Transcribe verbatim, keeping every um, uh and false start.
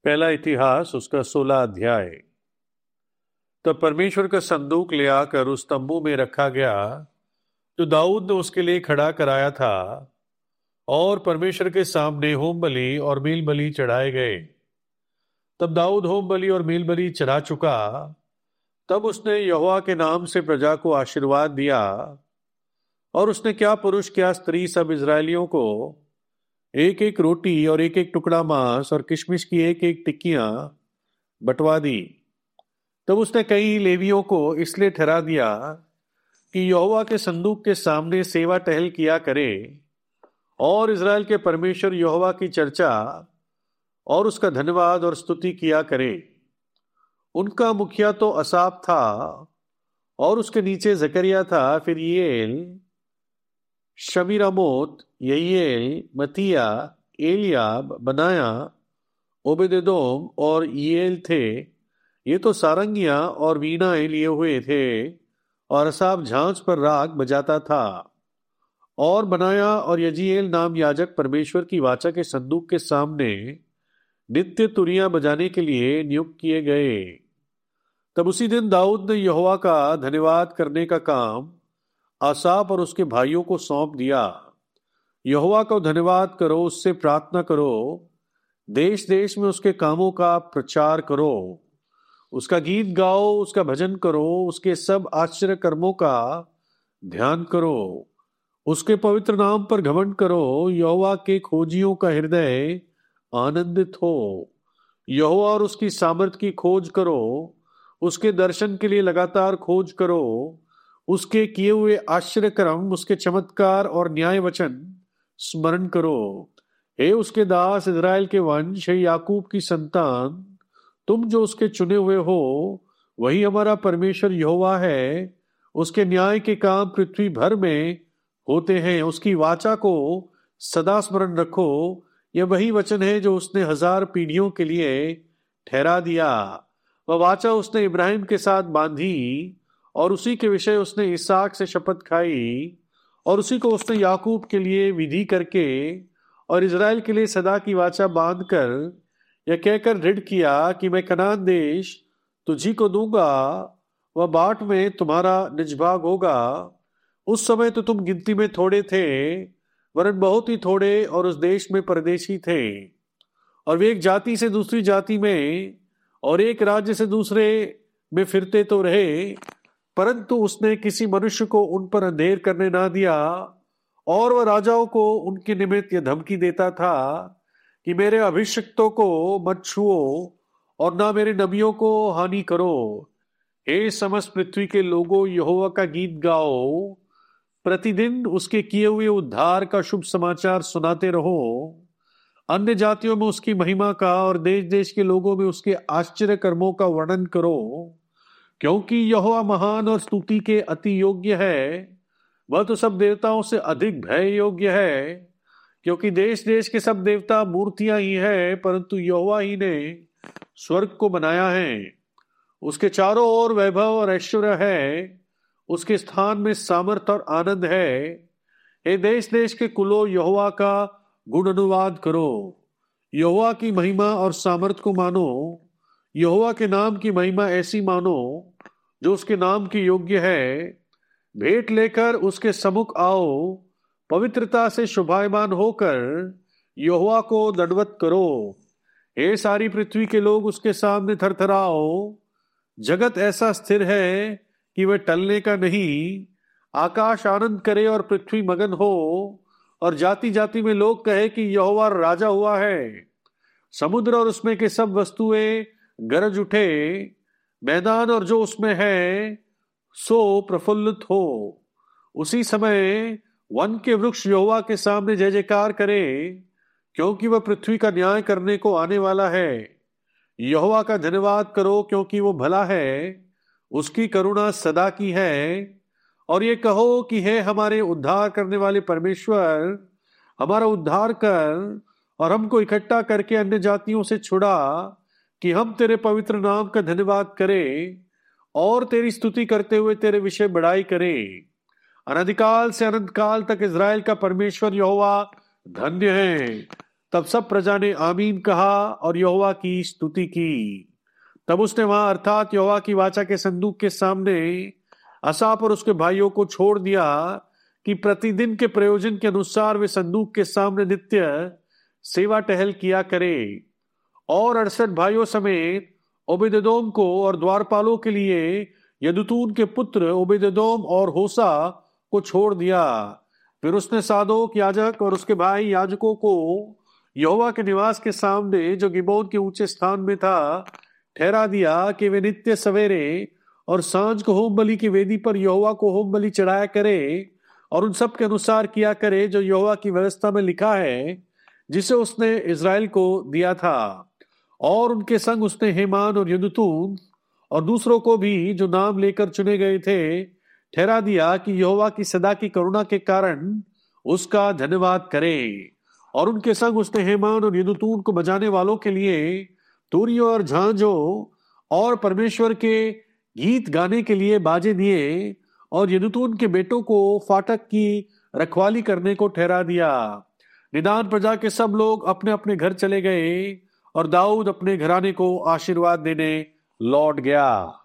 पहला इतिहास उसका सोलह अध्याय। तब परमेश्वर का संदूक ले आकर उस तंबू में रखा गया जो दाऊद ने उसके लिए खड़ा कराया था, और परमेश्वर के सामने होम बलि और मेल बलि चढ़ाए गए। तब दाऊद होम बलि और मेल बलि चढ़ा चुका। तब उसने यहोवा के नाम से प्रजा को आशीर्वाद दिया, और उसने क्या पुरुष क्या स्त्री सब इजरायलियों को एक एक रोटी और एक एक टुकड़ा मांस और किशमिश की एक एक टिक्कियां बंटवा दी। तब उसने कई लेवियों को इसलिए ठहरा दिया कि यहोवा के संदूक के सामने सेवा टहल किया करे और इजराइल के परमेश्वर यहोवा की चर्चा और उसका धन्यवाद और स्तुति किया करे। उनका मुखिया तो असाफ था, और उसके नीचे जकरिया था, फिर येल, शमीरामोत, यहीएल, मतिया, एलियाब, बनाया, ओबेदेदोम और येल थे। ये तो सारंगियां और वीणाएं लिए हुए थे, और असाफ झांझ पर राग बजाता था। और बनाया और यजीएल नाम याजक परमेश्वर की वाचा के संदूक के सामने नित्य तुरियां बजाने के लिए नियुक्त किए गए। तब उसी दिन दाऊद ने यहोवा का धन्यवाद करने का काम आसाफ और उसके भाइयों को सौंप दिया। यहोवा को धन्यवाद करो, उससे प्रार्थना करो, देश देश में उसके कामों का प्रचार करो, उसका गीत गाओ, उसका भजन करो, उसके सब आश्चर्य कर्मों का ध्यान करो, उसके पवित्र नाम पर घमंड करो। यहोवा के खोजियों का हृदय आनंदित हो। यहोवा और उसकी सामर्थ की खोज करो, उसके दर्शन के लिए लगातार खोज करो। उसके किए हुए आश्चर्य कर्म, उसके चमत्कार और न्याय वचन स्मरण करो। हे उसके दास इजराइल के वंश, हे याकूब की संतान, तुम जो उसके चुने हुए हो, वही हमारा परमेश्वर यहोवा है। उसके न्याय के काम पृथ्वी भर में होते हैं। उसकी वाचा को सदा स्मरण रखो। यह वही वचन है जो उसने हजार पीढ़ियों के लिए ठहरा दिया। वह वाचा उसने इब्राहिम के साथ बांधी, और उसी के विषय उसने इसहाक से शपथ खाई, और उसी को उसने याकूब के लिए विधि करके और इजराइल के लिए सदा की वाचा बांधकर यह कहकर दृढ़ किया कि मैं कनान देश तुझी को दूंगा, वह बाट में तुम्हारा निजभाग होगा। उस समय तो तुम गिनती में थोड़े थे, वरन बहुत ही थोड़े, और उस देश में परदेशी थे। और वे एक जाति से दूसरी जाति में और एक राज्य से दूसरे में फिरते तो रहे, परंतु उसने किसी मनुष्य को उन पर अंधेर करने ना दिया। और वह राजाओं को उनके निमित्त यह धमकी देता था कि मेरे अभिषिक्तों को मत छुओ और ना मेरे नबियों को हानि करो। हे समस्त पृथ्वी के लोगों, यहोवा का गीत गाओ, प्रतिदिन उसके किए हुए उद्धार का शुभ समाचार सुनाते रहो। अन्य जातियों में उसकी महिमा का और देश देश के लोगों में उसके आश्चर्य कर्मों का वर्णन करो, क्योंकि यहोवा महान और स्तुति के अति योग्य है। वह तो सब देवताओं से अधिक भय योग्य है, क्योंकि देश देश के सब देवता मूर्तियां ही है, परंतु यहोवा ही ने स्वर्ग को बनाया है। उसके चारों ओर वैभव और ऐश्वर्य है, उसके स्थान में सामर्थ और आनंद है। हे देश देश के कुलों, यहोवा का गुण अनुवाद करो। यहोवा की महिमा और सामर्थ को मानो। यहोवा के नाम की महिमा ऐसी मानो जो उसके नाम की योग्य है। भेंट लेकर उसके सम्मुख आओ, पवित्रता से शोभायमान होकर यहोवा को दंडवत करो। हे सारी पृथ्वी के लोग, उसके सामने थरथराओ। जगत ऐसा स्थिर है कि वह टलने का नहीं। आकाश आनंद करे और पृथ्वी मगन हो, और जाति जाति में लोग कहे कि यहोवा राजा हुआ है। समुद्र और उसमें के सब वस्तुएं गरज उठे। मैदान और जो उसमें है सो प्रफुल्लित हो। उसी समय वन के वृक्ष यहोवा के सामने जय जयकार करे, क्योंकि वह पृथ्वी का न्याय करने को आने वाला है। यहोवा का धन्यवाद करो, क्योंकि वो भला है, उसकी करुणा सदा की है। और ये कहो कि हे हमारे उद्धार करने वाले परमेश्वर, हमारा उद्धार कर और हमको इकट्ठा करके अन्य जातियों से छुड़ा, कि हम तेरे पवित्र नाम का धन्यवाद करें और तेरी स्तुति करते हुए तेरे विषय बड़ाई करें। अनधिकाल से अनंत काल तक इजराइल का परमेश्वर यहोवा धन्य है। तब सब प्रजा ने आमीन कहा और यहोवा की स्तुति की। तब उसने वहां अर्थात यहोवा की वाचा के संदूक के सामने असाफ और उसके भाइयों को छोड़ दिया कि प्रतिदिन के प्रयोजन के अनुसार वे संदूक के सामने नित्य सेवा टहल किया करे। और अड़सठ भाइयों समेत ओबेदेदोम को और द्वारपालों के लिए यदुतून के पुत्र ओबेदेदोम और होसा को छोड़ दिया। फिर उसने सादोक याजक और उसके भाई याजकों को यहोवा के निवास के सामने जो गिबोन के ऊंचे स्थान में था ठहरा दिया कि वे नित्य सवेरे और सांझ को होम बलि की वेदी पर यहोवा को होम बलि चढ़ाया करे और उन सब के अनुसार किया करे जो यहोवा की व्यवस्था में लिखा है जिसे उसने इज़राइल को दिया था। और उनके संग उसने हेमान और यदुतून और दूसरों को भी जो नाम लेकर चुने गए थे ठहरा दिया कि यहोवा की सदा की करुणा के कारण उसका धन्यवाद करें। और उनके संग उसने हेमान और यदुतून को बजाने वालों के लिए तुरियों और झांझों और परमेश्वर के गीत गाने के लिए बाजे दिए और यदुतून के बेटों को फाटक की रखवाली करने को ठहरा दिया। निदान प्रजा के सब लोग अपने अपने घर चले गए और दाऊद अपने घराने को आशीर्वाद देने लौट गया।